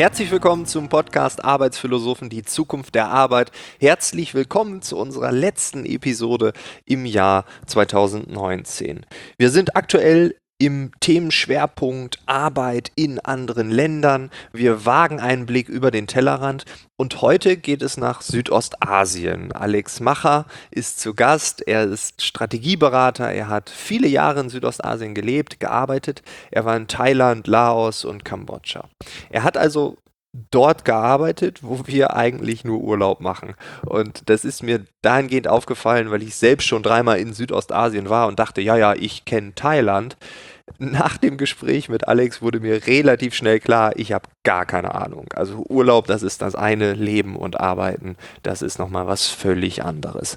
Herzlich willkommen zum Podcast Arbeitsphilosophen, die Zukunft der Arbeit. Herzlich willkommen zu unserer letzten Episode im Jahr 2019. Wir sind aktuell im Themenschwerpunkt Arbeit in anderen Ländern. Wir wagen einen Blick über den Tellerrand und heute geht es nach Südostasien. Alex Macher ist zu Gast. Er ist Strategieberater. Er hat viele Jahre in Südostasien gelebt, gearbeitet. Er war in Thailand, Laos und Kambodscha. Er hat also dort gearbeitet, wo wir eigentlich nur Urlaub machen. Und das ist mir dahingehend aufgefallen, weil ich selbst schon 3-mal in Südostasien war und dachte, ja, ich kenne Thailand. Nach dem Gespräch mit Alex wurde mir relativ schnell klar, ich habe gar keine Ahnung. Also Urlaub, das ist das eine, Leben und Arbeiten, das ist nochmal was völlig anderes.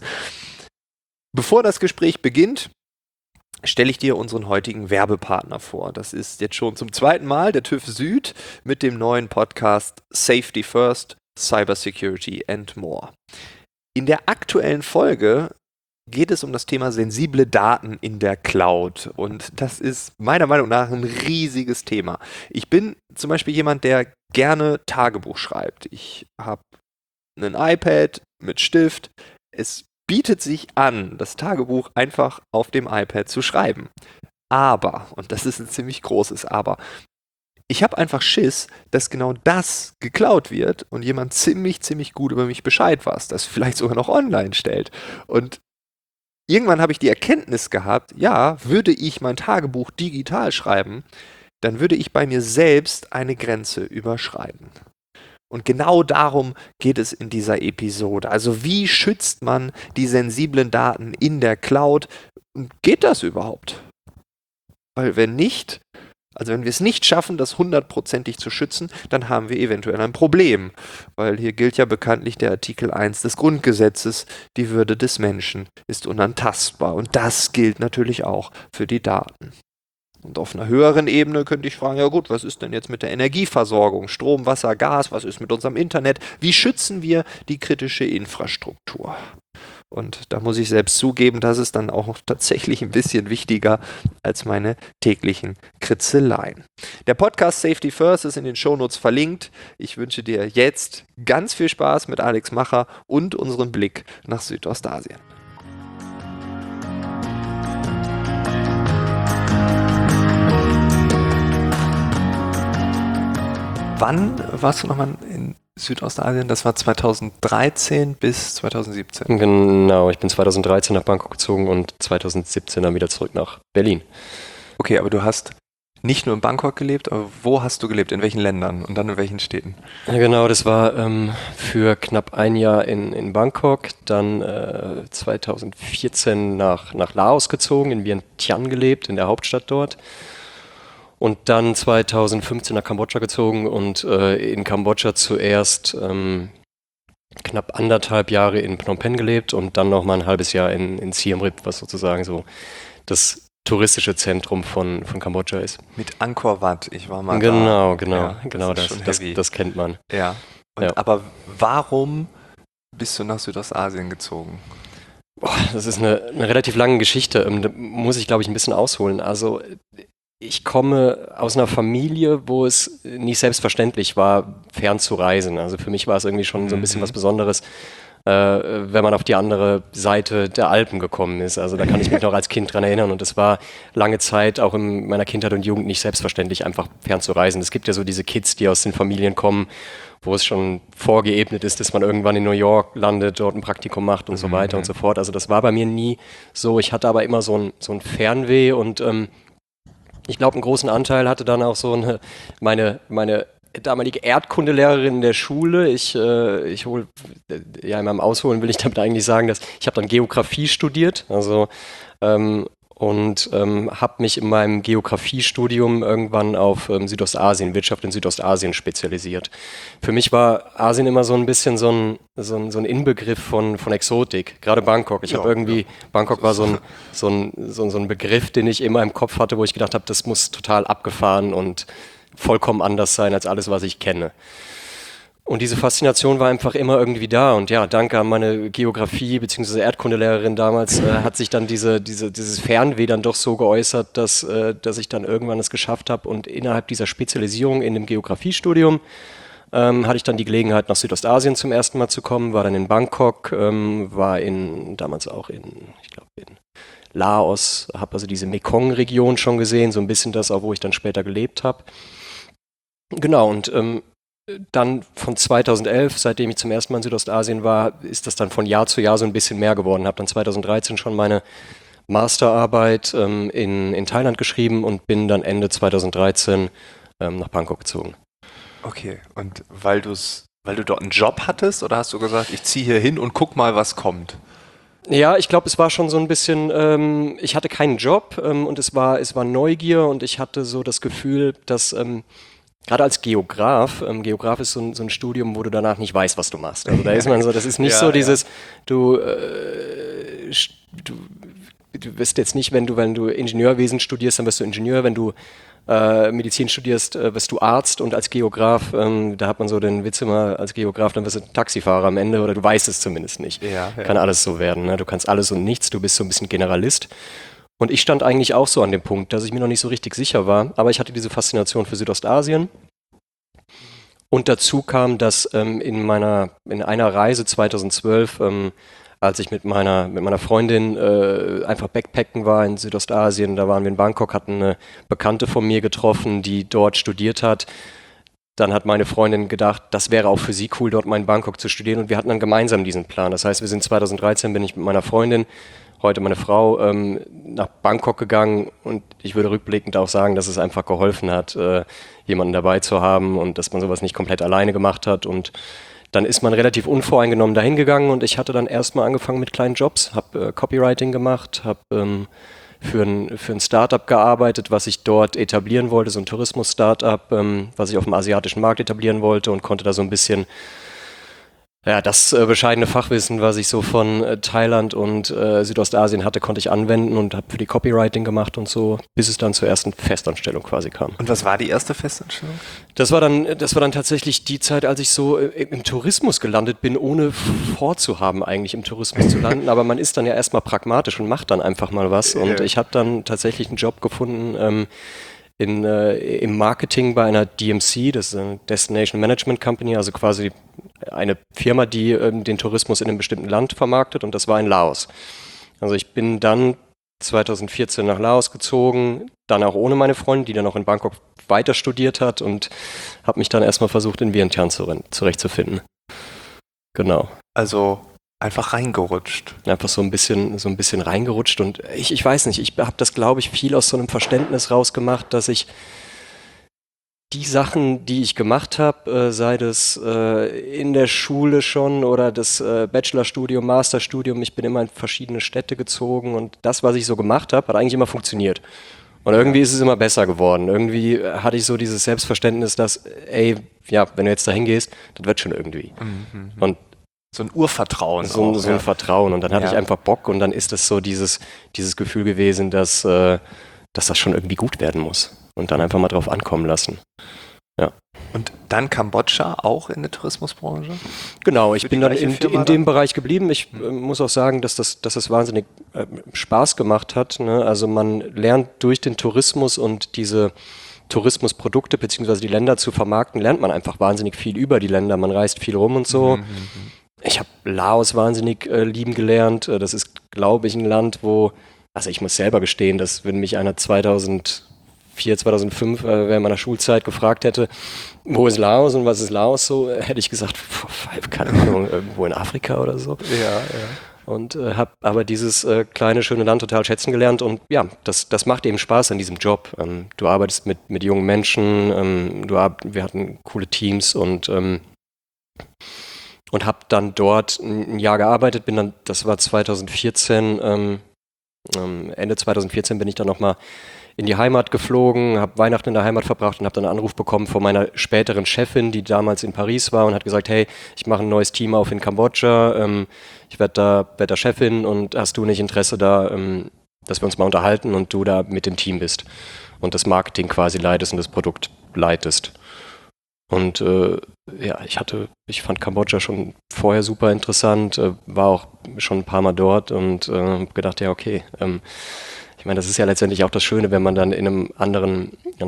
Bevor das Gespräch beginnt, stelle ich dir unseren heutigen Werbepartner vor. Das ist jetzt schon zum 2. Mal der TÜV Süd mit dem neuen Podcast Safety First, Cybersecurity and More. In der aktuellen Folge geht es um das Thema sensible Daten in der Cloud. Und das ist meiner Meinung nach ein riesiges Thema. Ich bin zum Beispiel jemand, der gerne Tagebuch schreibt. Ich habe ein iPad mit Stift. Es bietet sich an, das Tagebuch einfach auf dem iPad zu schreiben. Aber, und das ist ein ziemlich großes Aber, ich habe einfach Schiss, dass genau das geklaut wird und jemand ziemlich gut über mich Bescheid weiß, das vielleicht sogar noch online stellt. Und irgendwann habe ich die Erkenntnis gehabt, ja, würde ich mein Tagebuch digital schreiben, dann würde ich bei mir selbst eine Grenze überschreiten. Und genau darum geht es in dieser Episode. Also wie schützt man die sensiblen Daten in der Cloud? Geht das überhaupt? Weil wenn nicht, also wenn wir es nicht schaffen, das 100%ig zu schützen, dann haben wir eventuell ein Problem. Weil hier gilt ja bekanntlich der Artikel 1 des Grundgesetzes, die Würde des Menschen ist unantastbar. Und das gilt natürlich auch für die Daten. Und auf einer höheren Ebene könnte ich fragen, ja gut, was ist denn jetzt mit der Energieversorgung? Strom, Wasser, Gas, was ist mit unserem Internet? Wie schützen wir die kritische Infrastruktur? Und da muss ich selbst zugeben, das ist dann auch noch tatsächlich ein bisschen wichtiger als meine täglichen Kritzeleien. Der Podcast Safety First ist in den Shownotes verlinkt. Ich wünsche dir jetzt ganz viel Spaß mit Alex Macher und unserem Blick nach Südostasien. Wann warst du nochmal in Südostasien? Das war 2013 bis 2017. Genau, ich bin 2013 nach Bangkok gezogen und 2017 dann wieder zurück nach Berlin. Okay, aber du hast nicht nur in Bangkok gelebt, aber wo hast du gelebt? In welchen Ländern und dann in welchen Städten? Ja, genau, das war für knapp ein Jahr in Bangkok, dann 2014 nach Laos gezogen, in Vientiane gelebt, in der Hauptstadt dort. Und dann 2015 nach Kambodscha gezogen und in Kambodscha zuerst knapp 1,5 Jahre in Phnom Penh gelebt und dann nochmal ein halbes Jahr in Siem Reap, was sozusagen so das touristische Zentrum von Kambodscha ist. Mit Angkor Wat, ich war mal da. Genau, das kennt man. Ja. Aber warum bist du nach Südostasien gezogen? Boah, das ist eine relativ lange Geschichte, da muss ich, glaube ich, ein bisschen ausholen. Also ich komme aus einer Familie, wo es nicht selbstverständlich war, fern zu reisen. Also für mich war es irgendwie schon so ein bisschen was Besonderes, wenn man auf die andere Seite der Alpen gekommen ist. Also da kann ich mich noch als Kind dran erinnern und es war lange Zeit auch in meiner Kindheit und Jugend nicht selbstverständlich, einfach fern zu reisen. Es gibt ja so diese Kids, die aus den Familien kommen, wo es schon vorgeebnet ist, dass man irgendwann in New York landet, dort ein Praktikum macht und so weiter und so fort. Also das war bei mir nie so. Ich hatte aber immer so ein Fernweh und ich glaube, einen großen Anteil hatte dann auch so meine damalige Erdkundelehrerin in der Schule. In meinem Ausholen will ich damit eigentlich sagen, dass ich habe dann Geografie studiert, also habe mich in meinem Geografiestudium irgendwann auf Südostasien, Wirtschaft in Südostasien spezialisiert. Für mich war Asien immer so ein bisschen so ein Inbegriff von Exotik, gerade Bangkok. Bangkok war so ein Begriff, den ich immer im Kopf hatte, wo ich gedacht habe, das muss total abgefahren und vollkommen anders sein als alles, was ich kenne. Und diese Faszination war einfach immer irgendwie da. Und ja, danke an meine Geografie- bzw. Erdkundelehrerin damals hat sich dann dieses Fernweh dann doch so geäußert, dass ich dann irgendwann es geschafft habe und innerhalb dieser Spezialisierung in dem Geografiestudium hatte ich dann die Gelegenheit, nach Südostasien zum ersten Mal zu kommen, war dann in Bangkok, war damals auch ich glaube in Laos, habe also diese Mekong-Region schon gesehen, so ein bisschen das auch, wo ich dann später gelebt habe. Genau, und dann von 2011, seitdem ich zum ersten Mal in Südostasien war, ist das dann von Jahr zu Jahr so ein bisschen mehr geworden. Habe dann 2013 schon meine Masterarbeit in Thailand geschrieben und bin dann Ende 2013 nach Bangkok gezogen. Okay, und weil du dort einen Job hattest oder hast du gesagt, ich ziehe hier hin und guck mal, was kommt? Ja, ich glaube, es war schon so ein bisschen, ich hatte keinen Job und es war Neugier und ich hatte so das Gefühl, dass gerade als Geograf ist so ein Studium, wo du danach nicht weißt, was du machst. Also da ist man so, das ist nicht Ja, so dieses, ja. du wirst jetzt nicht, wenn du Ingenieurwesen studierst, dann wirst du Ingenieur, wenn du Medizin studierst, wirst du Arzt und als Geograf, da hat man so den Witz immer, als Geograf, dann wirst du Taxifahrer am Ende oder du weißt es zumindest nicht. Ja, ja. Kann alles so werden, ne? Du kannst alles und nichts, du bist so ein bisschen Generalist. Und ich stand eigentlich auch so an dem Punkt, dass ich mir noch nicht so richtig sicher war, aber ich hatte diese Faszination für Südostasien. Und dazu kam, dass in einer Reise 2012, als ich mit meiner Freundin einfach Backpacken war in Südostasien, da waren wir in Bangkok, hatten eine Bekannte von mir getroffen, die dort studiert hat. Dann hat meine Freundin gedacht, das wäre auch für sie cool, dort mal in Bangkok zu studieren. Und wir hatten dann gemeinsam diesen Plan. Das heißt, 2013 bin ich mit meiner Freundin, heute meine Frau, nach Bangkok gegangen. Und ich würde rückblickend auch sagen, dass es einfach geholfen hat, jemanden dabei zu haben und dass man sowas nicht komplett alleine gemacht hat. Und dann ist man relativ unvoreingenommen dahin gegangen und ich hatte dann erstmal angefangen mit kleinen Jobs, habe Copywriting gemacht, habe für ein Startup gearbeitet, was ich dort etablieren wollte, so ein Tourismus-Startup, was ich auf dem asiatischen Markt etablieren wollte und konnte da so ein bisschen das bescheidene Fachwissen, was ich so von Thailand und Südostasien hatte, konnte ich anwenden und habe für die Copywriting gemacht und so, bis es dann zur ersten Festanstellung quasi kam. Und was war die erste Festanstellung? Das war dann tatsächlich die Zeit, als ich so im Tourismus gelandet bin, ohne vorzuhaben, eigentlich im Tourismus zu landen. Aber man ist dann ja erstmal pragmatisch und macht dann einfach mal was. Und ich habe dann tatsächlich einen Job gefunden im Marketing bei einer DMC, das ist eine Destination Management Company, also quasi eine Firma, die den Tourismus in einem bestimmten Land vermarktet, und das war in Laos. Also ich bin dann 2014 nach Laos gezogen, dann auch ohne meine Freundin, die dann auch in Bangkok weiter studiert hat, und habe mich dann erstmal versucht, in Vientiane zurechtzufinden. Genau. Also einfach reingerutscht. Einfach so ein bisschen reingerutscht, und ich weiß nicht, ich habe das, glaube ich, viel aus so einem Verständnis rausgemacht, dass ich die Sachen, die ich gemacht habe, sei das in der Schule schon oder das Bachelorstudium, Masterstudium, ich bin immer in verschiedene Städte gezogen, und das, was ich so gemacht habe, hat eigentlich immer funktioniert. Und irgendwie ist es immer besser geworden. Irgendwie hatte ich so dieses Selbstverständnis, dass, wenn du jetzt dahin gehst, das wird schon irgendwie. Mhm. Und so ein Urvertrauen. so ein Vertrauen. Und dann hatte ich einfach Bock, und dann ist das so dieses Gefühl gewesen, dass das schon irgendwie gut werden muss. Und dann einfach mal drauf ankommen lassen. Ja. Und dann Kambodscha, auch in der Tourismusbranche? Genau, ich bin dann in dem Bereich geblieben. Ich muss auch sagen, dass das wahnsinnig Spaß gemacht hat, ne? Also man lernt durch den Tourismus und diese Tourismusprodukte beziehungsweise die Länder zu vermarkten, lernt man einfach wahnsinnig viel über die Länder. Man reist viel rum und so. Ich habe Laos wahnsinnig lieben gelernt. Das ist, glaube ich, ein Land, also ich muss selber gestehen, dass wenn mich einer 2004, 2005 während meiner Schulzeit gefragt hätte, wo ist Laos und was ist Laos, so hätte ich gesagt, keine Ahnung, irgendwo in Afrika oder so. Ja. Und habe aber dieses kleine, schöne Land total schätzen gelernt, und ja, das macht eben Spaß an diesem Job. Du arbeitest mit jungen Menschen, wir hatten coole Teams, und habe dann dort ein Jahr gearbeitet, das war 2014, Ende 2014 bin ich dann nochmal in die Heimat geflogen, habe Weihnachten in der Heimat verbracht und habe dann einen Anruf bekommen von meiner späteren Chefin, die damals in Paris war, und hat gesagt, hey, ich mache ein neues Team auf in Kambodscha, ich werde da Chefin, und hast du nicht Interesse da, dass wir uns mal unterhalten und du da mit dem Team bist und das Marketing quasi leitest und das Produkt leitest. Und ich fand Kambodscha schon vorher super interessant, war auch schon ein paar Mal dort und habe gedacht, ja, okay, ich meine, das ist ja letztendlich auch das Schöne, wenn man dann in einem anderen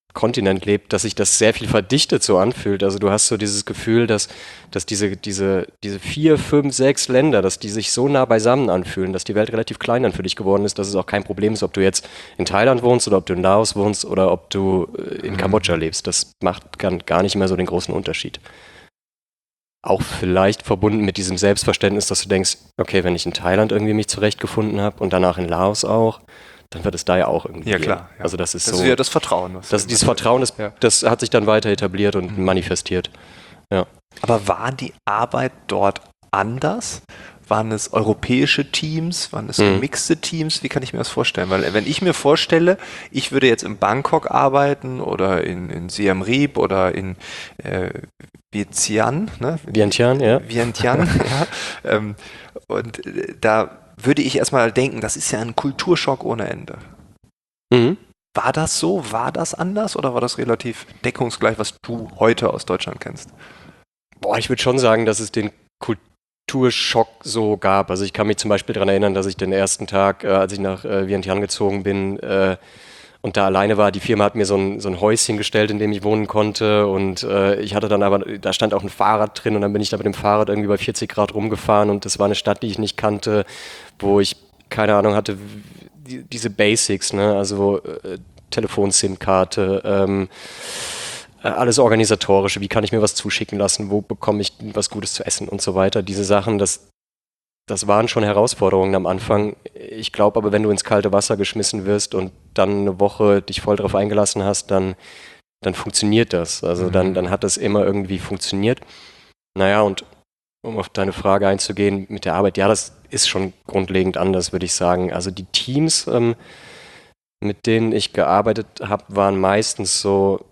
Kontinent lebt, dass sich das sehr viel verdichtet so anfühlt. Also du hast so dieses Gefühl, dass diese 4, 5, 6 Länder, dass die sich so nah beisammen anfühlen, dass die Welt relativ klein dann für dich geworden ist, dass es auch kein Problem ist, ob du jetzt in Thailand wohnst oder ob du in Laos wohnst oder ob du in Kambodscha lebst. Das macht gar nicht mehr so den großen Unterschied. Auch vielleicht verbunden mit diesem Selbstverständnis, dass du denkst, okay, wenn ich in Thailand irgendwie mich zurechtgefunden habe und danach in Laos auch, dann wird es da ja auch irgendwie. Ja, klar. Ja. Also das ist das so. ist ja das Vertrauen. Dieses Vertrauen, das hat sich dann weiter etabliert und manifestiert. Ja. Aber war die Arbeit dort anders? Waren es europäische Teams? Waren es gemixte Teams? Wie kann ich mir das vorstellen? Weil wenn ich mir vorstelle, ich würde jetzt in Bangkok arbeiten oder in Siem Reap oder in Vientiane, ne? Vientiane, ja. Vientiane, ja. Und da würde ich erstmal denken, das ist ja ein Kulturschock ohne Ende. Mhm. War das so? War das anders oder war das relativ deckungsgleich, was du heute aus Deutschland kennst? Boah, ich würde schon sagen, dass es den Kulturschock so gab. Also ich kann mich zum Beispiel daran erinnern, dass ich den ersten Tag, als ich nach Vientiane gezogen bin und da alleine war, die Firma hat mir so ein Häuschen gestellt, in dem ich wohnen konnte und ich hatte dann aber, da stand auch ein Fahrrad drin und dann bin ich da mit dem Fahrrad irgendwie bei 40 Grad rumgefahren und das war eine Stadt, die ich nicht kannte, wo ich keine Ahnung hatte, diese Basics, ne, also Telefon-SIM-Karte, alles Organisatorische, wie kann ich mir was zuschicken lassen, wo bekomme ich was Gutes zu essen und so weiter. Diese Sachen, das waren schon Herausforderungen am Anfang. Ich glaube aber, wenn du ins kalte Wasser geschmissen wirst und dann eine Woche dich voll drauf eingelassen hast, dann funktioniert das. Also dann hat das immer irgendwie funktioniert. Naja, und um auf deine Frage einzugehen mit der Arbeit, ja, das ist schon grundlegend anders, würde ich sagen. Also die Teams, mit denen ich gearbeitet habe, waren meistens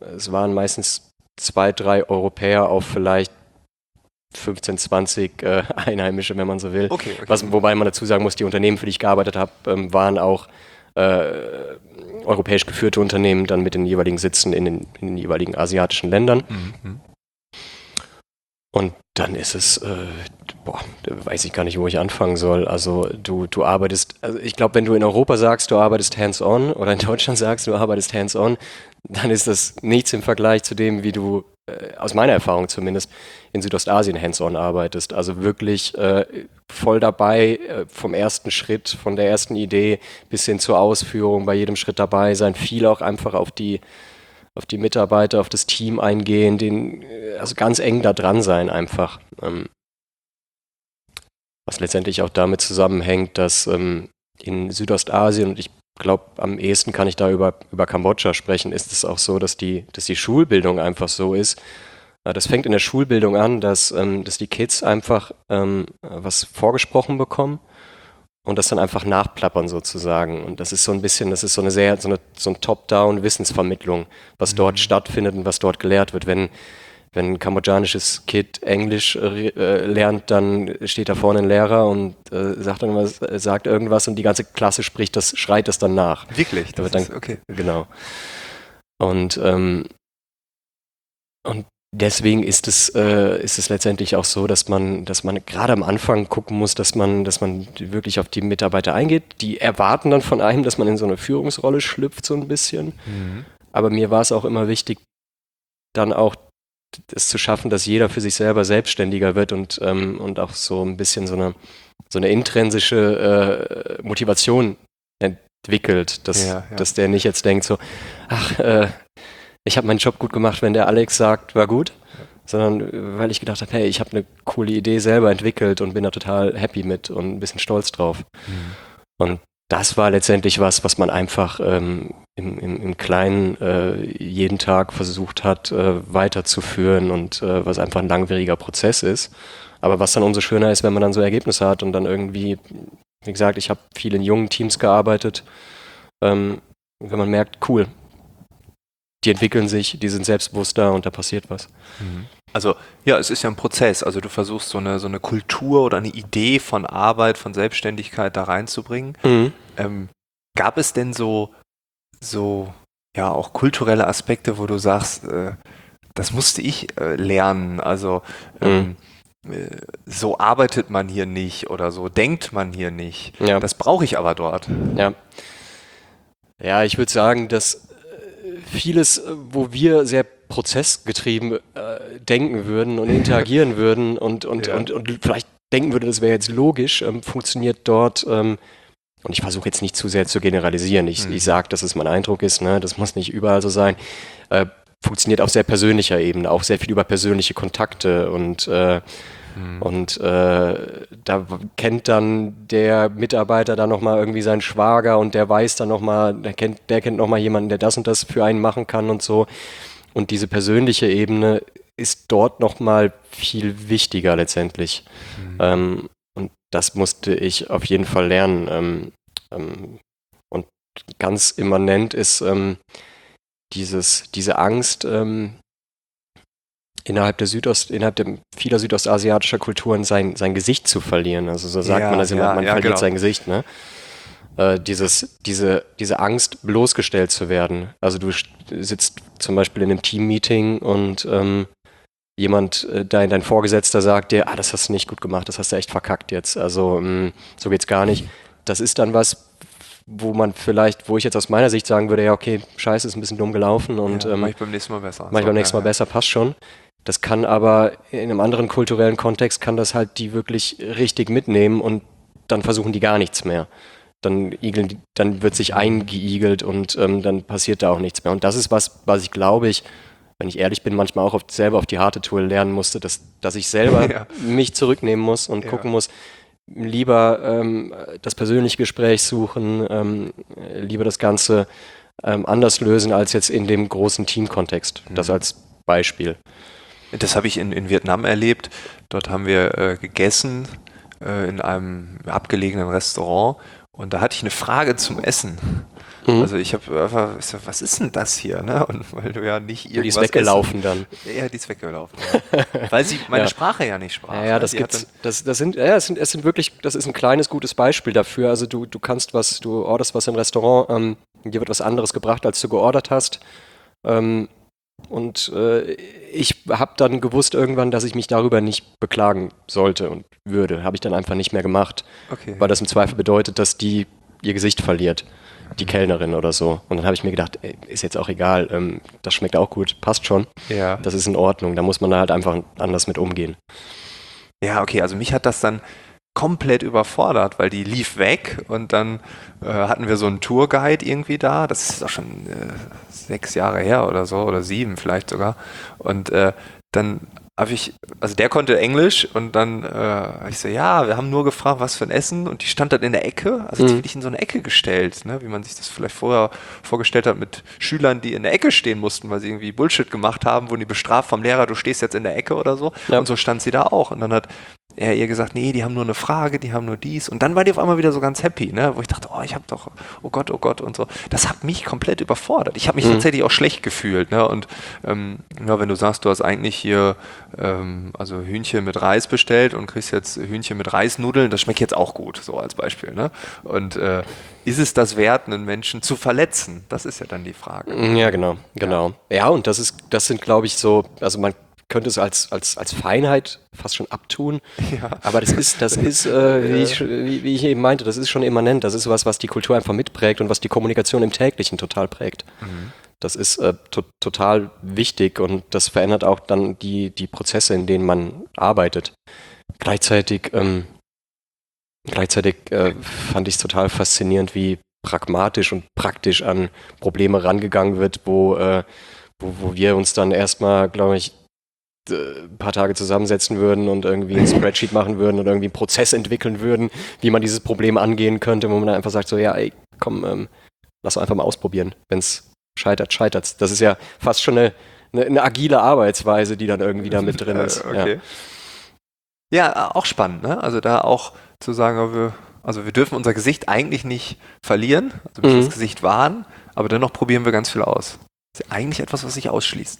2, 3 Europäer auf vielleicht 15, 20 Einheimische, wenn man so will. Okay. Wobei man dazu sagen muss, die Unternehmen, für die ich gearbeitet habe, waren auch europäisch geführte Unternehmen, dann mit den jeweiligen Sitzen in den jeweiligen asiatischen Ländern. Mhm. Und dann ist es, weiß ich gar nicht, wo ich anfangen soll. Also du arbeitest, also ich glaube, wenn du in Europa sagst, du arbeitest hands-on oder in Deutschland sagst, du arbeitest hands-on, dann ist das nichts im Vergleich zu dem, wie du, aus meiner Erfahrung zumindest, in Südostasien hands-on arbeitest. Also wirklich voll dabei, vom ersten Schritt, von der ersten Idee bis hin zur Ausführung, bei jedem Schritt dabei sein, viel auch einfach auf die Mitarbeiter, auf das Team eingehen, also ganz eng da dran sein einfach. Was letztendlich auch damit zusammenhängt, dass in Südostasien, und ich glaube, am ehesten kann ich da über Kambodscha sprechen, ist es auch so, dass die Schulbildung einfach so ist. Das fängt in der Schulbildung an, dass die Kids einfach was vorgesprochen bekommen und das dann einfach nachplappern sozusagen. Und das ist so ein bisschen, das ist so eine Top-Down-Wissensvermittlung, was dort stattfindet und was dort gelehrt wird. Wenn ein kambodschanisches Kind Englisch lernt, dann steht da vorne ein Lehrer und sagt irgendwas und die ganze Klasse schreit das dann nach. Wirklich? Das ist okay. Genau. Und deswegen ist es letztendlich auch so, dass man gerade am Anfang gucken muss, dass man wirklich auf die Mitarbeiter eingeht. Die erwarten dann von einem, dass man in so eine Führungsrolle schlüpft so ein bisschen. Mhm. Aber mir war es auch immer wichtig, dann auch es zu schaffen, dass jeder für sich selber selbstständiger wird und auch so ein bisschen so eine intrinsische Motivation entwickelt, dass der nicht jetzt denkt so, ich habe meinen Job gut gemacht, wenn der Alex sagt, war gut, sondern weil ich gedacht habe, hey, ich habe eine coole Idee selber entwickelt und bin da total happy mit und ein bisschen stolz drauf. Mhm. Und das war letztendlich was man einfach im Kleinen jeden Tag versucht hat weiterzuführen und was einfach ein langwieriger Prozess ist. Aber was dann umso schöner ist, wenn man dann so Ergebnisse hat und dann irgendwie, wie gesagt, ich habe viel in jungen Teams gearbeitet, wenn man merkt, cool, die entwickeln sich, die sind selbstbewusster und da passiert was. Also ja, es ist ja ein Prozess. Also du versuchst so eine Kultur oder eine Idee von Arbeit, von Selbstständigkeit da reinzubringen. Mhm. Gab es denn so ja auch kulturelle Aspekte, wo du sagst, das musste ich lernen. Also so arbeitet man hier nicht oder so denkt man hier nicht. Ja. Das brauche ich aber dort. Ja, ich würde sagen, dass vieles, wo wir sehr prozessgetrieben denken würden und interagieren würden und vielleicht denken würde, das wäre jetzt logisch, funktioniert dort, und ich versuche jetzt nicht zu sehr zu generalisieren, ich sage, dass es mein Eindruck ist, ne? Das muss nicht überall so sein, funktioniert auf sehr persönlicher Ebene, auch sehr viel über persönliche Kontakte und da kennt dann der Mitarbeiter dann nochmal irgendwie seinen Schwager und der weiß dann nochmal, der kennt nochmal jemanden, der das und das für einen machen kann und so. Und diese persönliche Ebene ist dort nochmal viel wichtiger letztendlich. Und das musste ich auf jeden Fall lernen. Und ganz immanent ist diese Angst, innerhalb vieler südostasiatischer Kulturen sein Gesicht zu verlieren. Also so sagt man das immer, man verliert genau. sein Gesicht, ne? Diese Angst, bloßgestellt zu werden. Also du sitzt zum Beispiel in einem Team-Meeting und dein Vorgesetzter sagt dir, das hast du nicht gut gemacht, das hast du echt verkackt jetzt. Also so geht's gar nicht. Das ist dann was, wo ich jetzt aus meiner Sicht sagen würde, ja okay, scheiße, ist ein bisschen dumm gelaufen und mach ich beim nächsten Mal besser. Beim nächsten Mal besser, passt schon. Das kann aber in einem anderen kulturellen Kontext kann das halt die wirklich richtig mitnehmen und dann versuchen die gar nichts mehr. Dann wird sich eingeigelt und dann passiert da auch nichts mehr. Und das ist was ich glaube wenn ich ehrlich bin, manchmal auch selber auf die harte Tour lernen musste, dass ich selber mich zurücknehmen muss und gucken muss, lieber das persönliche Gespräch suchen, lieber das Ganze anders lösen als jetzt in dem großen Teamkontext. Das als Beispiel. Das habe ich in Vietnam erlebt. Dort haben wir gegessen in einem abgelegenen Restaurant und da hatte ich eine Frage zum Essen. Also ich habe einfach, was ist denn das hier? Ne? Und weil du ja nicht irgendwas. Die ist weggelaufen dann. Ja, die ist weggelaufen. Ja. Weil sie meine Sprache ja nicht sprach. Ja, das gibt's. Es sind wirklich, das ist ein kleines, gutes Beispiel dafür. Also du orderst was im Restaurant, dir wird was anderes gebracht, als du geordert hast. Und ich habe dann gewusst irgendwann, dass ich mich darüber nicht beklagen sollte und würde. Habe ich dann einfach nicht mehr gemacht. Okay. Weil das im Zweifel bedeutet, dass die ihr Gesicht verliert. Die Kellnerin oder so. Und dann habe ich mir gedacht, ist jetzt auch egal, das schmeckt auch gut, passt schon. Ja. Das ist in Ordnung. Da muss man da halt einfach anders mit umgehen. Ja, okay, also mich hat das dann komplett überfordert, weil die lief weg und dann hatten wir so einen Tourguide irgendwie da, das ist auch schon 6 Jahre her oder so, oder 7 vielleicht sogar. Und dann habe also der konnte Englisch und dann habe ich so, ja, wir haben nur gefragt, was für ein Essen und die stand dann in der Ecke, also jetzt wirklich in so eine Ecke gestellt, ne, wie man sich das vielleicht vorher vorgestellt hat mit Schülern, die in der Ecke stehen mussten, weil sie irgendwie Bullshit gemacht haben, wurden die bestraft vom Lehrer, du stehst jetzt in der Ecke oder so und so stand sie da auch und dann hat er ihr gesagt, nee, die haben nur eine Frage, die haben nur dies und dann war die auf einmal wieder so ganz happy, ne, wo ich dachte, ich habe doch, oh Gott und so, das hat mich komplett überfordert, ich habe mich tatsächlich auch schlecht gefühlt, ne, und wenn du sagst, du hast eigentlich hier also Hühnchen mit Reis bestellt und kriegst jetzt Hühnchen mit Reisnudeln, das schmeckt jetzt auch gut, so als Beispiel, ne? Und ist es das wert, einen Menschen zu verletzen? Das ist ja dann die Frage. Ja, genau. Ja, und das sind, glaube ich, so, also man könnte es als Feinheit fast schon abtun, aber das ist wie ich eben meinte, das ist schon immanent, das ist was die Kultur einfach mitprägt und was die Kommunikation im Täglichen total prägt. Das ist total wichtig und das verändert auch dann die Prozesse, in denen man arbeitet. Gleichzeitig fand ich es total faszinierend, wie pragmatisch und praktisch an Probleme rangegangen wird, wo wir uns dann erstmal, glaube ich, ein paar Tage zusammensetzen würden und irgendwie ein Spreadsheet machen würden und irgendwie einen Prozess entwickeln würden, wie man dieses Problem angehen könnte, wo man dann einfach sagt, so, ja, ey, komm, lass einfach mal ausprobieren. Wenn es scheitert's. Das ist ja fast schon eine agile Arbeitsweise, die dann irgendwie da mit drin ist. Okay. Ja, auch spannend, ne? Also da auch zu sagen, wir dürfen unser Gesicht eigentlich nicht verlieren, also bis wir das Gesicht wahren, aber dennoch probieren wir ganz viel aus. Das ist eigentlich etwas, was sich ausschließt.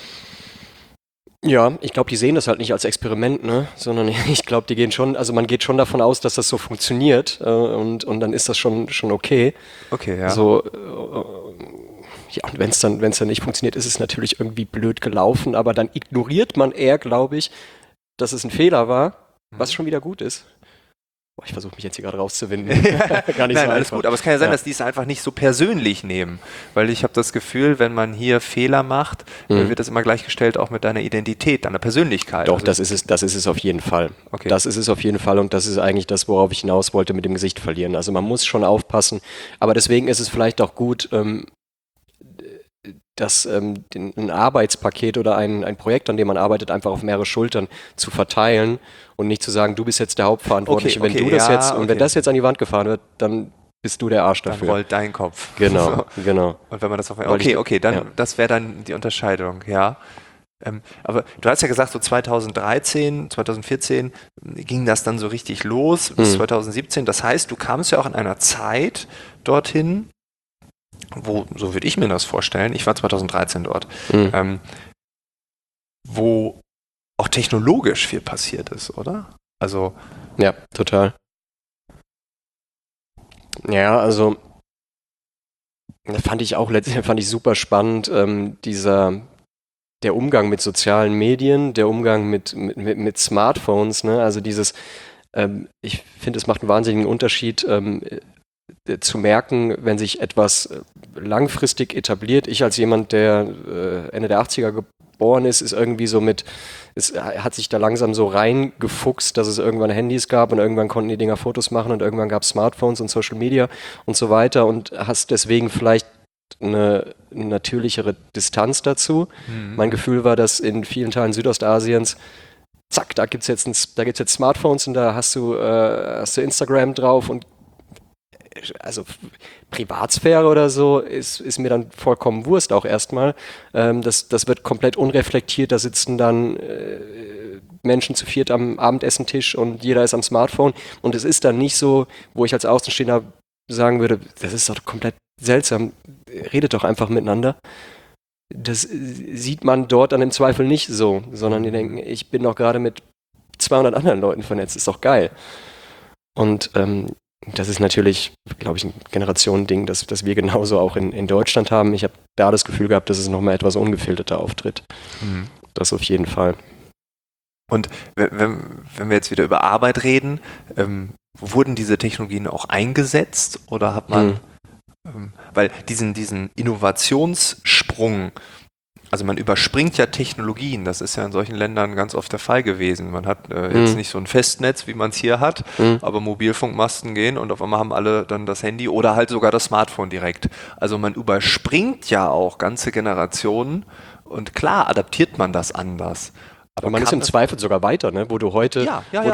Ja, ich glaube, die sehen das halt nicht als Experiment, ne? Sondern ich glaube, man geht schon davon aus, dass das so funktioniert und dann ist das schon okay. Okay, ja. So, ja, und wenn es dann nicht funktioniert, ist es natürlich irgendwie blöd gelaufen, aber dann ignoriert man eher, glaube ich, dass es ein Fehler war, was schon wieder gut ist. Boah, ich versuche mich jetzt hier gerade rauszuwinden. Gar nicht Nein, so alles gut. Aber es kann ja sein, dass die es einfach nicht so persönlich nehmen. Weil ich habe das Gefühl, wenn man hier Fehler macht, wird das immer gleichgestellt auch mit deiner Identität, deiner Persönlichkeit. Doch, das ist es auf jeden Fall. Okay. Das ist es auf jeden Fall und das ist eigentlich das, worauf ich hinaus wollte mit dem Gesicht verlieren. Also man muss schon aufpassen. Aber deswegen ist es vielleicht auch gut, ein Arbeitspaket oder ein Projekt, an dem man arbeitet, einfach auf mehrere Schultern zu verteilen und nicht zu sagen, du bist jetzt der Hauptverantwortliche. Okay, Wenn das jetzt an die Wand gefahren wird, dann bist du der Arsch dafür. Dann rollt dein Kopf. Genau. Und wenn man das das wäre dann die Unterscheidung, ja. Aber du hast ja gesagt, so 2013, 2014 ging das dann so richtig los bis 2017. Das heißt, du kamst ja auch in einer Zeit dorthin, wo, so würde ich mir das vorstellen, ich war 2013 dort, wo auch technologisch viel passiert ist, oder? Also ja, total. Ja, also fand ich super spannend, der Umgang mit sozialen Medien, der Umgang mit Smartphones, ne? Also ich finde, es macht einen wahnsinnigen Unterschied, zu merken, wenn sich etwas langfristig etabliert. Ich als jemand, der Ende der 80er geboren ist irgendwie so es hat sich da langsam so reingefuchst, dass es irgendwann Handys gab und irgendwann konnten die Dinger Fotos machen und irgendwann gab es Smartphones und Social Media und so weiter und hast deswegen vielleicht eine natürlichere Distanz dazu. Mein Gefühl war, dass in vielen Teilen Südostasiens zack, da gibt's jetzt Smartphones und da hast du Instagram drauf und also Privatsphäre oder so ist mir dann vollkommen Wurst auch erstmal. Das wird komplett unreflektiert, da sitzen dann Menschen zu viert am Abendessentisch und jeder ist am Smartphone und es ist dann nicht so, wo ich als Außenstehender sagen würde, das ist doch komplett seltsam, redet doch einfach miteinander. Das sieht man dort dann im Zweifel nicht so, sondern die denken, ich bin doch gerade mit 200 anderen Leuten vernetzt, ist doch geil. Und das ist natürlich, glaube ich, ein Generationending, das wir genauso auch in Deutschland haben. Ich habe da das Gefühl gehabt, dass es nochmal etwas ungefilterter auftritt. Das auf jeden Fall. Und wenn wir jetzt wieder über Arbeit reden, wurden diese Technologien auch eingesetzt oder hat man, weil diesen Innovationssprung, also man überspringt ja Technologien, das ist ja in solchen Ländern ganz oft der Fall gewesen. Man hat jetzt nicht so ein Festnetz, wie man es hier hat, aber Mobilfunkmasten gehen und auf einmal haben alle dann das Handy oder halt sogar das Smartphone direkt. Also man überspringt ja auch ganze Generationen und klar adaptiert man das anders. Aber man ist im Zweifel sogar weiter, ne? Wo du heute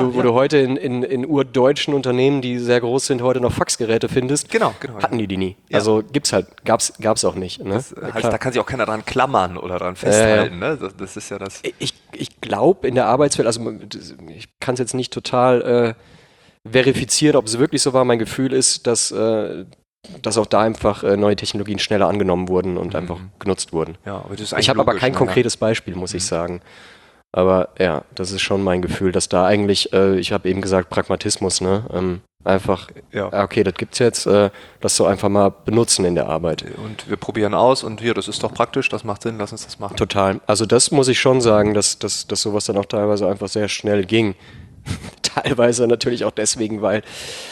in urdeutschen Unternehmen, die sehr groß sind, heute noch Faxgeräte findest, hatten die nie. Ja. Also gab's auch nicht. Ne? Da kann sich auch keiner dran klammern oder dran festhalten. Ne? Das ist ja das. Ich glaube in der Arbeitswelt, also ich kann es jetzt nicht total verifizieren, ob es wirklich so war. Mein Gefühl ist, dass auch da einfach neue Technologien schneller angenommen wurden und einfach genutzt wurden. Ja, aber ich habe aber kein konkretes Beispiel, muss ich sagen. Aber ja, das ist schon mein Gefühl, dass da eigentlich, ich habe eben gesagt, Pragmatismus, ne? Einfach, okay, das gibt's jetzt, lass so einfach mal benutzen in der Arbeit. Und wir probieren aus und hier, das ist doch praktisch, das macht Sinn, lass uns das machen. Total. Also das muss ich schon sagen, dass sowas dann auch teilweise einfach sehr schnell ging. Teilweise natürlich auch deswegen, weil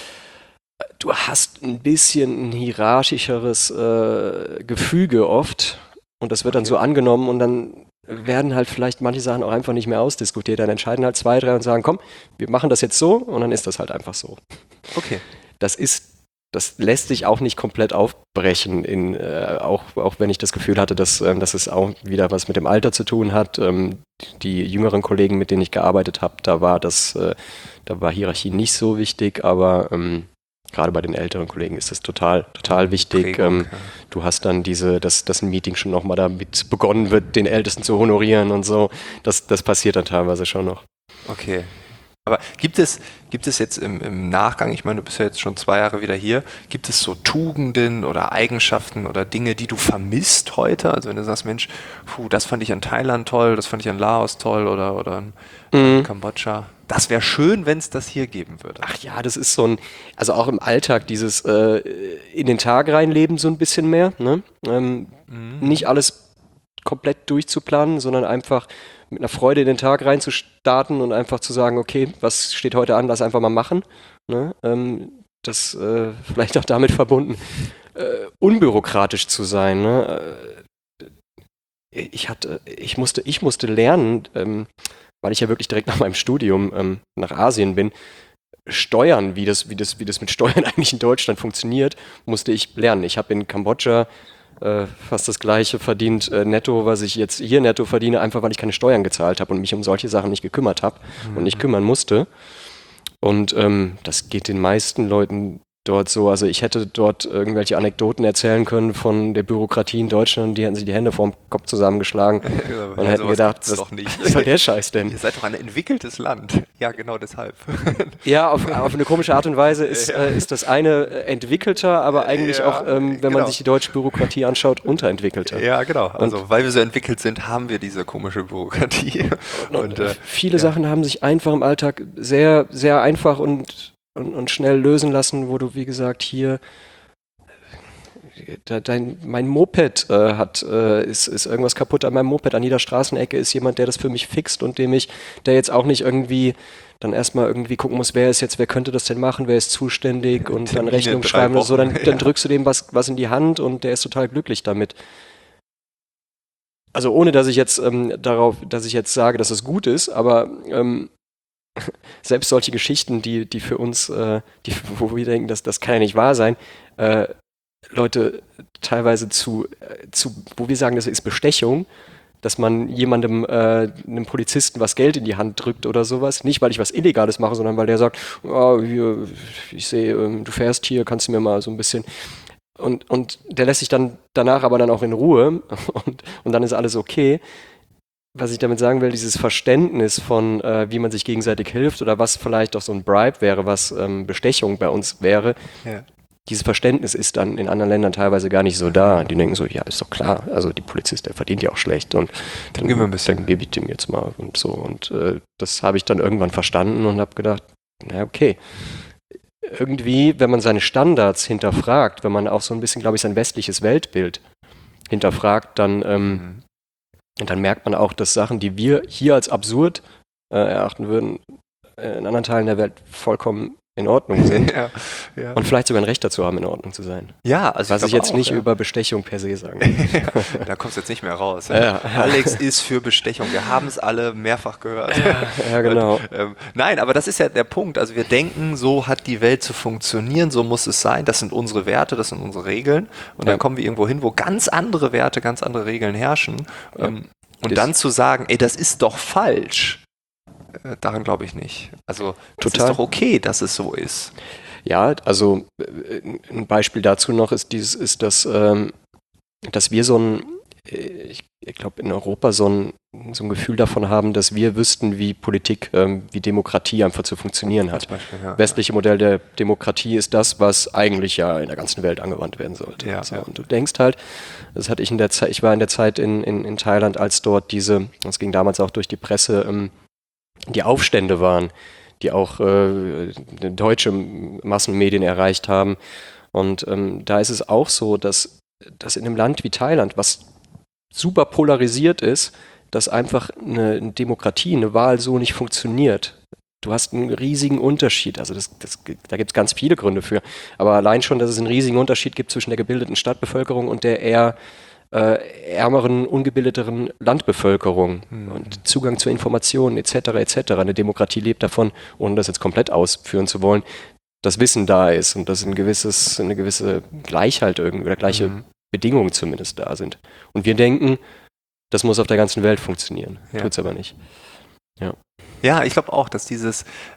du hast ein bisschen ein hierarchischeres Gefüge oft und das wird dann so angenommen und dann werden halt vielleicht manche Sachen auch einfach nicht mehr ausdiskutiert. Dann entscheiden halt 2, 3 und sagen, komm, wir machen das jetzt so und dann ist das halt einfach so. Okay. Das lässt sich auch nicht komplett aufbrechen, auch wenn ich das Gefühl hatte, dass es auch wieder was mit dem Alter zu tun hat. Die jüngeren Kollegen, mit denen ich gearbeitet habe, da war Hierarchie nicht so wichtig, aber gerade bei den älteren Kollegen ist das total wichtig. Du hast dann dass ein Meeting schon nochmal damit begonnen wird, den Ältesten zu honorieren und so. Das passiert dann teilweise schon noch. Okay. Aber gibt es jetzt im Nachgang, ich meine, du bist ja jetzt schon 2 Jahre wieder hier, gibt es so Tugenden oder Eigenschaften oder Dinge, die du vermisst heute? Also wenn du sagst, Mensch, das fand ich an Thailand toll, das fand ich an Laos toll oder in Kambodscha. Das wäre schön, wenn es das hier geben würde. Ach ja, das ist also auch im Alltag, dieses in den Tag reinleben so ein bisschen mehr. Ne? Nicht alles komplett durchzuplanen, sondern einfach mit einer Freude in den Tag reinzustarten und einfach zu sagen, okay, was steht heute an, lass einfach mal machen. Ne? Das vielleicht auch damit verbunden, unbürokratisch zu sein. Ne? Ich musste lernen, weil ich ja wirklich direkt nach meinem Studium nach Asien bin, Steuern, wie das mit Steuern eigentlich in Deutschland funktioniert, musste ich lernen. Ich habe in Kambodscha fast das Gleiche verdient netto, was ich jetzt hier netto verdiene, einfach weil ich keine Steuern gezahlt habe und mich um solche Sachen nicht gekümmert habe und nicht kümmern musste. Und das geht den meisten Leuten dort so. Also ich hätte dort irgendwelche Anekdoten erzählen können von der Bürokratie in Deutschland, die hätten sich die Hände vorm Kopf zusammengeschlagen und hätten gedacht, was soll der Scheiß denn? Ihr seid doch ein entwickeltes Land. Ja, genau deshalb. Ja, auf eine komische Art und Weise ist das eine entwickelter, aber eigentlich auch, wenn man sich die deutsche Bürokratie anschaut, unterentwickelter. Ja, genau. Also weil wir so entwickelt sind, haben wir diese komische Bürokratie. Und viele Sachen haben sich einfach im Alltag sehr, sehr einfach und schnell lösen lassen, wo du, wie gesagt, hier mein Moped ist irgendwas kaputt an meinem Moped. An jeder Straßenecke ist jemand, der das für mich fixt und der jetzt auch nicht irgendwie dann erstmal irgendwie gucken muss, wer könnte das denn machen, wer ist zuständig und dann Rechnung schreiben oder so, dann drückst du dem was in die Hand und der ist total glücklich damit. Also ohne, dass ich jetzt sage, dass es gut ist, aber selbst solche Geschichten, die für uns, wo wir denken, das kann ja nicht wahr sein, Leute teilweise wo wir sagen, das ist Bestechung, dass man jemandem, einem Polizisten was Geld in die Hand drückt oder sowas. Nicht, weil ich was Illegales mache, sondern weil der sagt, oh, hier, ich sehe, du fährst hier, kannst du mir mal so ein bisschen... Und der lässt sich dann danach aber dann auch in Ruhe und dann ist alles okay. Was ich damit sagen will, dieses Verständnis von, wie man sich gegenseitig hilft oder was vielleicht auch so ein Bribe wäre, was Bestechung bei uns wäre, dieses Verständnis ist dann in anderen Ländern teilweise gar nicht so da. Die denken so, ja, ist doch klar, also die Polizist, der verdient ja auch schlecht und dann gebe ich dem jetzt mal und so. Und das habe ich dann irgendwann verstanden und habe gedacht, na okay, irgendwie, wenn man seine Standards hinterfragt, wenn man auch so ein bisschen, glaube ich, sein westliches Weltbild hinterfragt, dann merkt man auch, dass Sachen, die wir hier als absurd erachten würden, in anderen Teilen der Welt vollkommen in Ordnung sind. Und vielleicht sogar ein Recht dazu haben, in Ordnung zu sein. Ja, also was ich jetzt nicht über Bestechung per se sagen will. Da kommst du jetzt nicht mehr raus. Ja. Alex ist für Bestechung. Wir haben es alle mehrfach gehört. Ja, genau. Nein, aber das ist ja der Punkt. Also wir denken, so hat die Welt zu funktionieren, so muss es sein. Das sind unsere Werte, das sind unsere Regeln. Und dann kommen wir irgendwo hin, wo ganz andere Werte, ganz andere Regeln herrschen. Und dann zu sagen, ey, das ist doch falsch. Daran glaube ich nicht. Also es ist doch okay, dass es so ist. Ja, also ein Beispiel dazu noch ist dass wir ich glaube in Europa so ein Gefühl davon haben, dass wir wüssten, wie Politik, wie Demokratie einfach zu funktionieren hat. Beispiel, westliche Modell der Demokratie ist das, was eigentlich ja in der ganzen Welt angewandt werden sollte. Ja, so. Und du denkst halt, das hatte ich ich war in der Zeit in Thailand, als dort das ging damals auch durch die Presse, die Aufstände waren, die auch deutsche Massenmedien erreicht haben. Und da ist es auch so, dass in einem Land wie Thailand, was super polarisiert ist, dass einfach eine Demokratie, eine Wahl so nicht funktioniert. Du hast einen riesigen Unterschied. Also da gibt es ganz viele Gründe für. Aber allein schon, dass es einen riesigen Unterschied gibt zwischen der gebildeten Stadtbevölkerung und der eher ärmeren, ungebildeteren Landbevölkerung und Zugang zu Informationen etc. etc. Eine Demokratie lebt davon, ohne das jetzt komplett ausführen zu wollen, dass Wissen da ist und dass eine gewisse Gleichheit irgendwie oder gleiche Bedingungen zumindest da sind. Und wir denken, das muss auf der ganzen Welt funktionieren. Tut's aber nicht. Ja. Ja, ich glaube auch, dass diese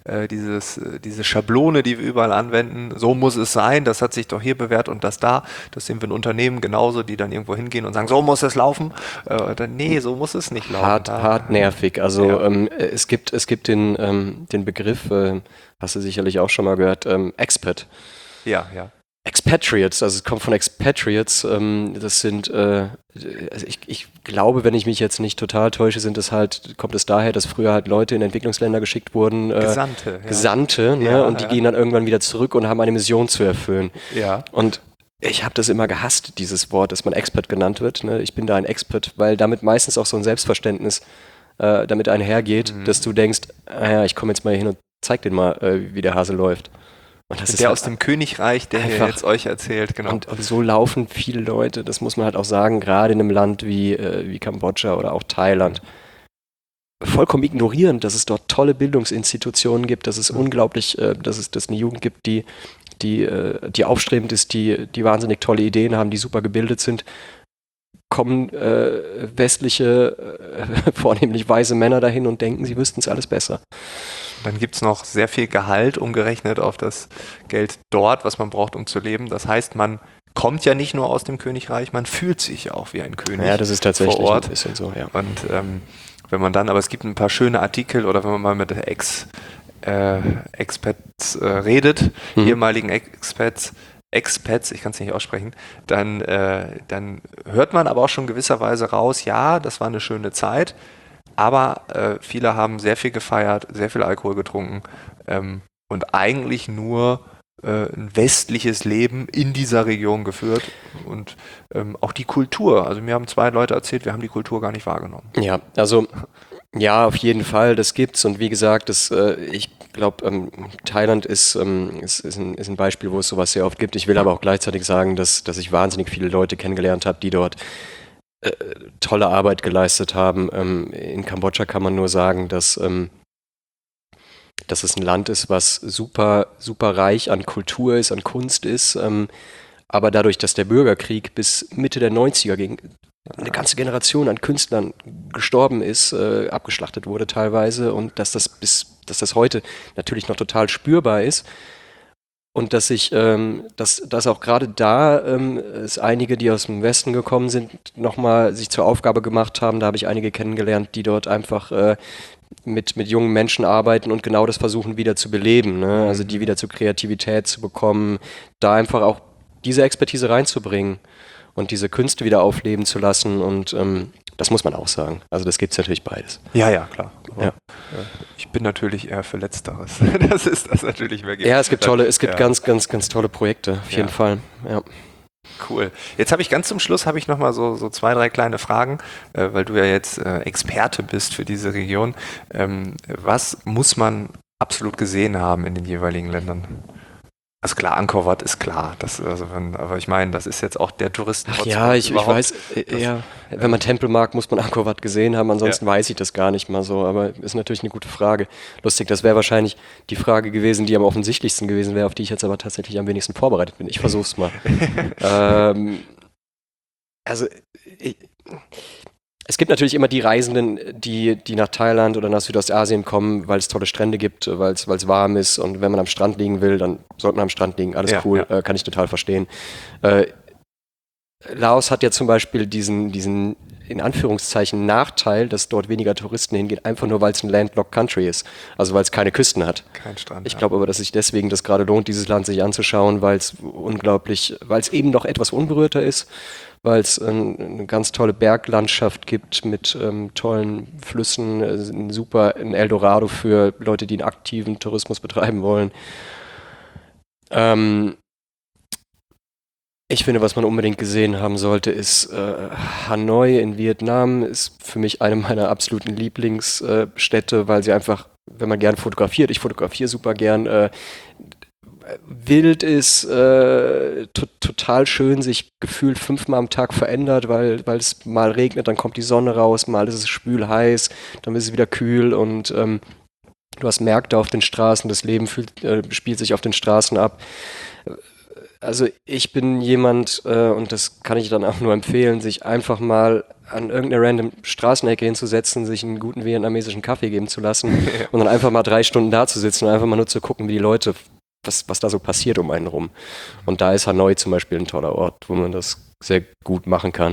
Schablone, die wir überall anwenden, so muss es sein, das hat sich doch hier bewährt und das sehen wir in Unternehmen genauso, die dann irgendwo hingehen und sagen, so muss es laufen. Nee, so muss es nicht laufen. Hart nervig. Also es gibt den Begriff, hast du sicherlich auch schon mal gehört, Expat. Ja. Expatriates, also es kommt von Expatriates, das sind, also ich glaube, wenn ich mich jetzt nicht total täusche, kommt es daher, dass früher halt Leute in Entwicklungsländer geschickt wurden, Gesandte, ne? Und die gehen dann irgendwann wieder zurück und haben eine Mission zu erfüllen. Ja. Und Ich habe das immer gehasst, dieses Wort, dass man Expat genannt wird. Ne? Ich bin da ein Expat, weil damit meistens auch so ein Selbstverständnis damit einhergeht, dass du denkst, ja, ich komme jetzt mal hier hin und zeig den mal, wie der Hase läuft. Und das ist der halt aus dem Königreich, der hier jetzt euch erzählt, genau. Und so laufen viele Leute, das muss man halt auch sagen, gerade in einem Land wie Kambodscha oder auch Thailand. Vollkommen ignorierend, dass es dort tolle Bildungsinstitutionen gibt, dass es unglaublich, dass es eine Jugend gibt, die aufstrebend ist, die wahnsinnig tolle Ideen haben, die super gebildet sind, kommen westliche, vornehmlich weiße Männer dahin und denken, sie wüssten es alles besser. Dann gibt es noch sehr viel Gehalt umgerechnet auf das Geld dort, was man braucht, um zu leben. Das heißt, man kommt ja nicht nur aus dem Königreich, man fühlt sich auch wie ein König. Ja, das ist tatsächlich vor Ort. Ein bisschen so, ja. Und wenn man dann, aber es gibt ein paar schöne Artikel oder wenn man mal mit Expats redet, ehemaligen Expats, ich kann es nicht aussprechen, dann hört man aber auch schon gewisserweise raus, ja, das war eine schöne Zeit, aber viele haben sehr viel gefeiert, sehr viel Alkohol getrunken und eigentlich nur ein westliches Leben in dieser Region geführt und auch die Kultur. Also mir haben 2 Leute erzählt, wir haben die Kultur gar nicht wahrgenommen. Ja, also ja, auf jeden Fall, das gibt's und wie gesagt, ich glaube, Thailand ist ein Beispiel, wo es sowas sehr oft gibt. Ich will aber auch gleichzeitig sagen, dass ich wahnsinnig viele Leute kennengelernt habe, die dort tolle Arbeit geleistet haben. In Kambodscha kann man nur sagen, dass es ein Land ist, was super, super reich an Kultur ist, an Kunst ist, aber dadurch, dass der Bürgerkrieg bis Mitte der 90er gegen eine ganze Generation an Künstlern gestorben ist, abgeschlachtet wurde teilweise und dass das heute natürlich noch total spürbar ist und dass auch gerade da es einige, die aus dem Westen gekommen sind, nochmal sich zur Aufgabe gemacht haben. Da habe ich einige kennengelernt, die dort einfach mit jungen Menschen arbeiten und genau das versuchen wieder zu beleben, ne? Also die wieder zur Kreativität zu bekommen, da einfach auch diese Expertise reinzubringen und diese Künste wieder aufleben zu lassen und das muss man auch sagen. Also das gibt es natürlich beides. Ja, klar. Ja. Ich bin natürlich eher für Letzteres. Das ist das natürlich mehr. Ja, es gibt ganz, ganz, ganz tolle Projekte, auf jeden Fall. Ja. Cool. Jetzt habe ich ganz zum Schluss noch mal so 2, 3 kleine Fragen, weil du ja jetzt Experte bist für diese Region. Was muss man absolut gesehen haben in den jeweiligen Ländern? Also klar, Angkor Wat ist klar, aber ich meine, das ist jetzt auch der Touristen. Ja, ich weiß, wenn man Tempel mag, muss man Angkor Wat gesehen haben, ansonsten weiß ich das gar nicht mal so, aber ist natürlich eine gute Frage. Lustig, das wäre wahrscheinlich die Frage gewesen, die am offensichtlichsten gewesen wäre, auf die ich jetzt aber tatsächlich am wenigsten vorbereitet bin. Ich versuch's mal. Es gibt natürlich immer die Reisenden, die nach Thailand oder nach Südostasien kommen, weil es tolle Strände gibt, weil es warm ist und wenn man am Strand liegen will, dann sollte man am Strand liegen. Alles cool, kann ich total verstehen. Laos hat ja zum Beispiel diesen in Anführungszeichen Nachteil, dass dort weniger Touristen hingehen, einfach nur, weil es ein landlocked Country ist. Also weil es keine Küsten hat. Kein Strand. Ich glaube aber, dass sich deswegen das gerade lohnt, dieses Land sich anzuschauen, weil es eben noch etwas unberührter ist, weil es eine ganz tolle Berglandschaft gibt mit tollen Flüssen, ein Eldorado für Leute, die einen aktiven Tourismus betreiben wollen. Ich finde, was man unbedingt gesehen haben sollte, ist Hanoi in Vietnam, ist für mich eine meiner absoluten Lieblingsstädte, weil sie einfach, wenn man gern fotografiert, ich fotografiere super gern, wild ist, total schön, sich gefühlt 5-mal am Tag verändert, weil es mal regnet, dann kommt die Sonne raus, mal ist es schwül heiß, dann ist es wieder kühl und du hast Märkte auf den Straßen, das Leben spielt sich auf den Straßen ab. Also ich bin jemand, und das kann ich dann auch nur empfehlen, sich einfach mal an irgendeine random Straßenecke hinzusetzen, sich einen guten vietnamesischen Kaffee geben zu lassen und dann einfach mal 3 Stunden da zu sitzen und einfach mal nur zu gucken, wie die Leute, was da so passiert um einen rum. Und da ist Hanoi zum Beispiel ein toller Ort, wo man das sehr gut machen kann.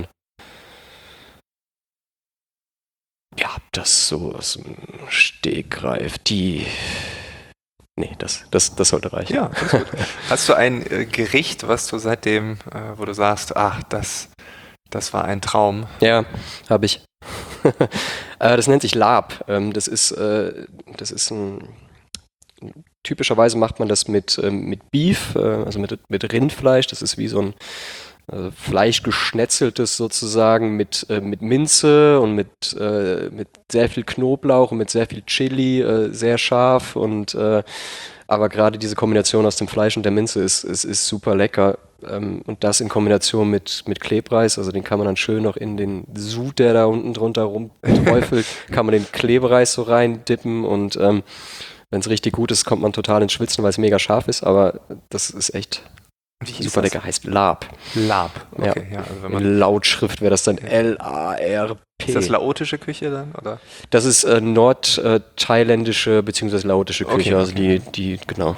Ja, das so aus dem Stegreif, Nee, das sollte reichen. Ja, das ist gut. Hast du ein Gericht, was du seitdem, wo du sagst, das war ein Traum? Ja, habe ich. Das nennt sich Lab. Das ist ein typischerweise macht man das mit Beef, also mit Rindfleisch. Das ist wie so ein Fleisch geschnetzeltes sozusagen mit Minze und mit sehr viel Knoblauch und mit sehr viel Chili, sehr scharf aber gerade diese Kombination aus dem Fleisch und der Minze ist super lecker. Und das in Kombination mit Klebreis, also den kann man dann schön noch in den Sud, der da unten drunter rumträufelt, kann man den Klebreis so rein dippen und wenn es richtig gut ist, kommt man total ins Schwitzen, weil es mega scharf ist, aber das ist echt super lecker. Heißt Lab. Lab, okay. Ja. Also wenn man in Lautschrift wäre das dann L-A-R-P. Ist das laotische Küche dann, oder? Das ist nordthailändische bzw. laotische Küche, Okay. Also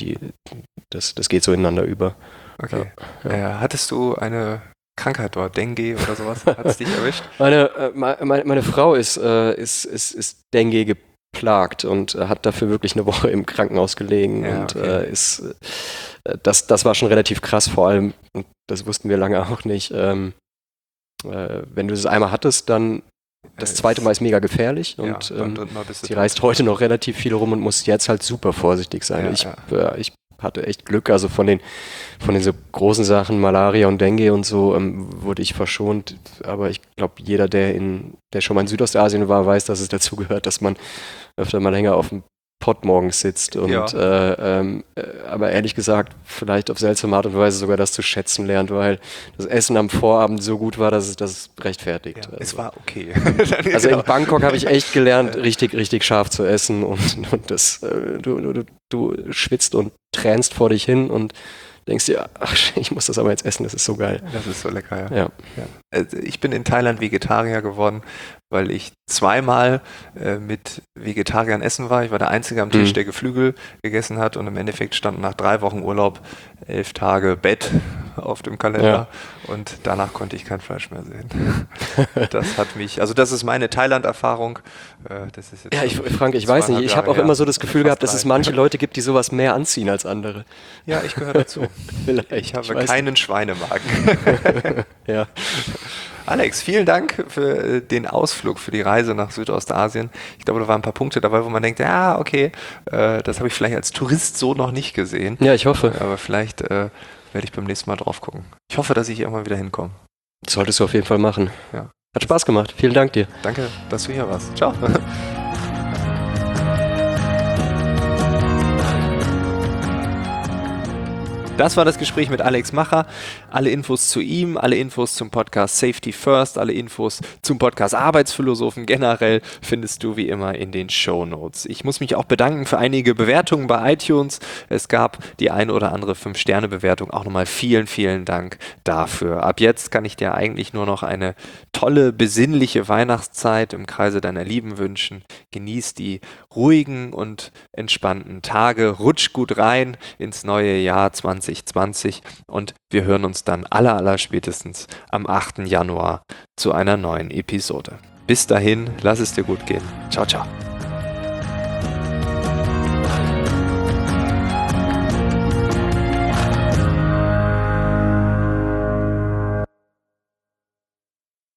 das geht so ineinander über. Okay. Ja. Hattest du eine Krankheit dort, Dengue oder sowas? Hat es dich erwischt? Meine Frau ist Dengue geplagt und hat dafür wirklich eine Woche im Krankenhaus gelegen und das war schon relativ krass, vor allem, und das wussten wir lange auch nicht, wenn du es einmal hattest, dann das zweite Mal ist mega gefährlich und sie reist heute noch relativ viel rum und muss jetzt halt super vorsichtig sein. Ich hatte echt Glück, also von den so großen Sachen, Malaria und Dengue und so, wurde ich verschont, aber ich glaube, jeder, der schon mal in Südostasien war, weiß, dass es dazu gehört, dass man öfter mal länger auf dem Pott morgens sitzt und aber ehrlich gesagt vielleicht auf seltsame Art und Weise sogar das zu schätzen lernt, weil das Essen am Vorabend so gut war, dass es das rechtfertigt. Ja, es war okay. Also in Bangkok habe ich echt gelernt, richtig scharf zu essen und das du schwitzt und tränst vor dich hin und denkst dir, ach, ich muss das aber jetzt essen, das ist so geil. Das ist so lecker, ja. Also ich bin in Thailand Vegetarier geworden, weil ich zweimal mit Vegetariern essen war. Ich war der Einzige am Tisch, der Geflügel gegessen hat und im Endeffekt standen nach 3 Wochen Urlaub 11 Tage Bett auf dem Kalender und danach konnte ich kein Fleisch mehr sehen. Das hat mich, also das ist meine Thailand-Erfahrung. Frank, ich weiß nicht, ich habe auch immer so das Gefühl gehabt, dass es manche Leute gibt, die sowas mehr anziehen als andere. Ja, ich gehöre dazu. Ich habe keinen Schweinemagen. Ja. Alex, vielen Dank für den Ausflug, für die Reise nach Südostasien. Ich glaube, da waren ein paar Punkte dabei, wo man denkt, ja, okay, das habe ich vielleicht als Tourist so noch nicht gesehen. Ja, ich hoffe. Aber vielleicht werde ich beim nächsten Mal drauf gucken. Ich hoffe, dass ich irgendwann wieder hinkomme. Das solltest du auf jeden Fall machen. Ja. Hat Spaß gemacht. Vielen Dank dir. Danke, dass du hier warst. Ciao. Das war das Gespräch mit Alex Macher. Alle Infos zu ihm, alle Infos zum Podcast Safety First, alle Infos zum Podcast Arbeitsphilosophen generell findest du wie immer in den Shownotes. Ich muss mich auch bedanken für einige Bewertungen bei iTunes. Es gab die eine oder andere 5-Sterne-Bewertung. Auch nochmal vielen Dank dafür. Ab jetzt kann ich dir eigentlich nur noch eine tolle, besinnliche Weihnachtszeit im Kreise deiner Lieben wünschen. Genieß die ruhigen und entspannten Tage. Rutsch gut rein ins neue Jahr 2020 und wir hören uns dann allerspätestens am 8. Januar zu einer neuen Episode. Bis dahin, lass es dir gut gehen. Ciao, ciao.